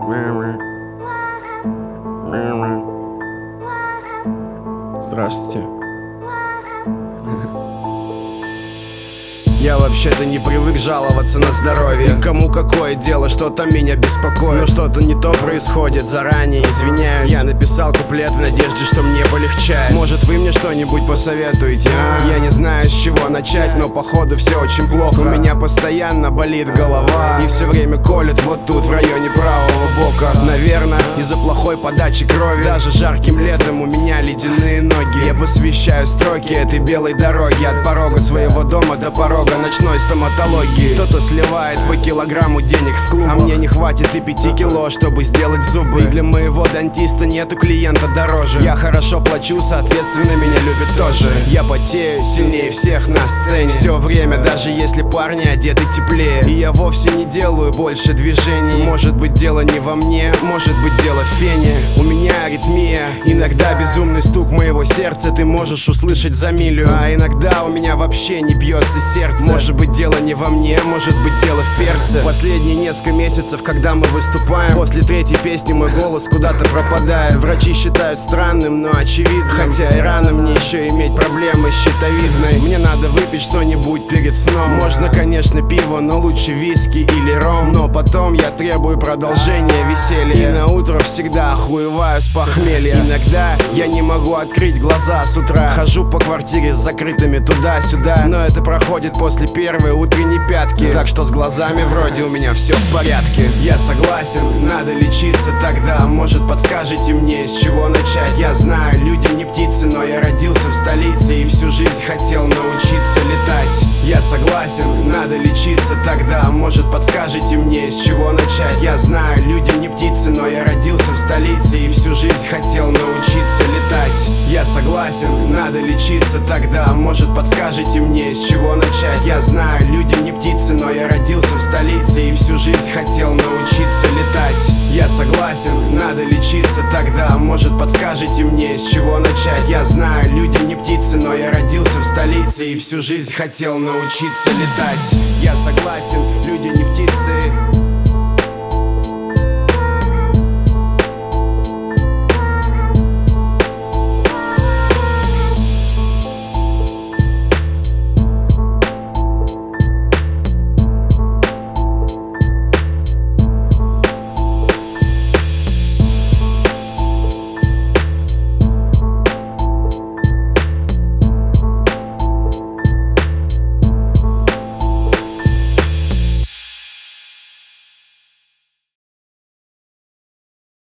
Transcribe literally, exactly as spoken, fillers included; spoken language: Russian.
Здравствуйте. Я вообще-то не привык жаловаться на здоровье. Кому какое дело, что-то меня беспокоит. Но что-то не то происходит, заранее извиняюсь. Я написал куплет в надежде, что мне полегчает. Может, вы мне что-нибудь посоветуете, а? Я не знаю, с чего начать, но походу все очень плохо. У меня постоянно болит голова и все время колет вот тут, в районе правого бока. Наверное, из-за плохой подачи крови. Даже жарким летом у меня ледяные ноги. Я посвящаю строки этой белой дороги от порога своего дома до порога ночной стоматологии. Кто-то сливает по килограмму денег в клубах, а мне не хватит и пяти кило, чтобы сделать зубы. И для моего дантиста нету клиента дороже. Я хорошо плачу, соответственно меня любят тоже. Я потею сильнее всех на сцене все время, даже если парни одеты теплее. И я вовсе не делаю больше движений. Может быть, дело не во мне, может быть, дело в фене. У меня аритмия, иногда безумный стук моего сердца ты можешь услышать за милю. А иногда у меня вообще не бьется сердце. Может быть, дело не во мне, может быть, дело в перце. Последние несколько месяцев, когда мы выступаем, после третьей песни мой голос куда-то пропадает. Врачи считают странным, но очевидно. Хотя и рано мне еще иметь проблемы с щитовидной. Мне надо выпить что-нибудь перед сном. Можно, конечно, пиво, но лучше виски или ром. Но потом я требую продолжения веселья. И на утро всегда охуеваю с похмелья. Иногда я не могу открыть глаза с утра. Хожу по квартире с закрытыми туда-сюда. Но это проходит после первой утренней пятки. Так что с глазами вроде у меня все в порядке. Я согласен, надо лечиться тогда. Может, подскажете мне, с чего начать? Я знаю, людям не птицы, но я родился в столице и всю жизнь хотел научиться летать. Я согласен, надо лечиться тогда. Может, подскажете мне, с чего начать? Я знаю, людям не птицы, но я родился в столице и всю жизнь хотел научиться летать. Я согласен, надо лечиться тогда. Может, подскажете мне, с чего начать? Я знаю, людям не птицы, но я родился в столице и всю жизнь хотел научиться летать. Я согласен, надо лечиться тогда. Может, подскажете мне, с чего начать? Я знаю, людям не птицы, но я родился в столице и всю жизнь хотел научиться летать. Я согласен, люди не птицы.